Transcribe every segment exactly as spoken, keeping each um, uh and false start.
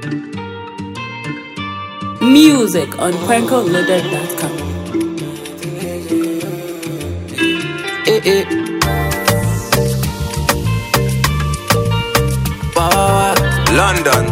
Music on Pranko Loaded dot com. Eh, eh. Wow, wow, wow. London.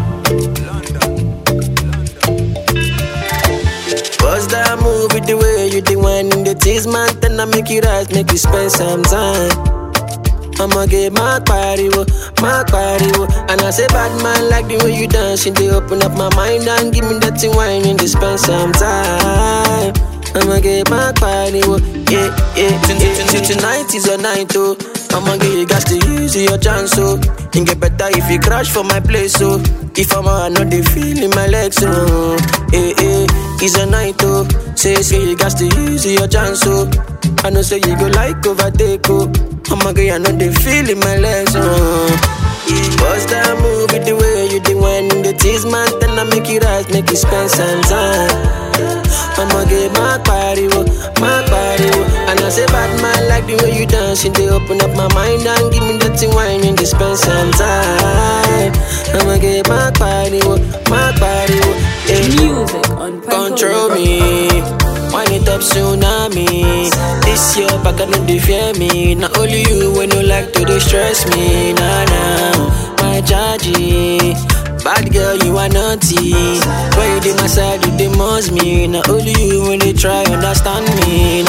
What's that move with the way you the one in the tease, man? Then I make you rise, make you spend some time. I'ma get my party, wo, my party, wo. And I say bad man like the way you dancing. They open up my mind and give me that thing wine and they spend some time. I'ma get my party, wo. Yeah, yeah, yeah. Tonight is your night, oh. I'ma get you guys to use your chance, oh. It get better if you crash for my place, oh. If I'm out, I know they feel in my legs, oh. Eh, eh, it's a night, oh. Say, say you guys to use your chance, oh. I know say you go like overtake, oh. I'ma get, I know they feel in my legs, oh. What's that move with the way you the one in the tease, man? Then I make you rise, make you spend some time. I'ma get my party, wo, my party, wo. And I say bad man like the way you dancing. They open up my mind and give me that thing wine and they spend some time. I'ma get my party, wo, my party, wo. Yeah. Music on Pranko Control me, wind it up tsunami. This year back I know they fear me. Not only you when you like to distress me. Nah nah, my chargy. Bad girl, you are naughty. When you did my side, you did most me. Not only you when they try understand me.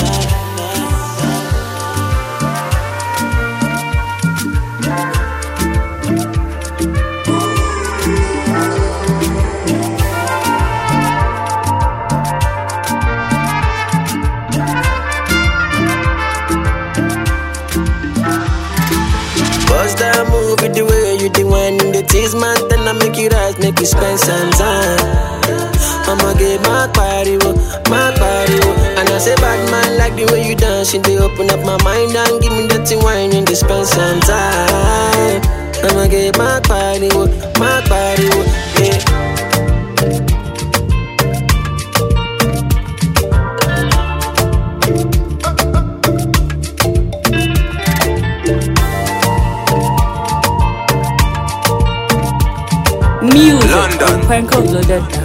What's that move with the way you the one in the tease, man? Then I make you rise, make you spend some time. I'ma get my party, wo, my party, wo. And I say bad man like the way you dancing. They open up my mind and give me that thing wine and they spend some time. I'ma get my party, wo, my party, wo. Yeah. Music London. on Pranko Loaded dot com.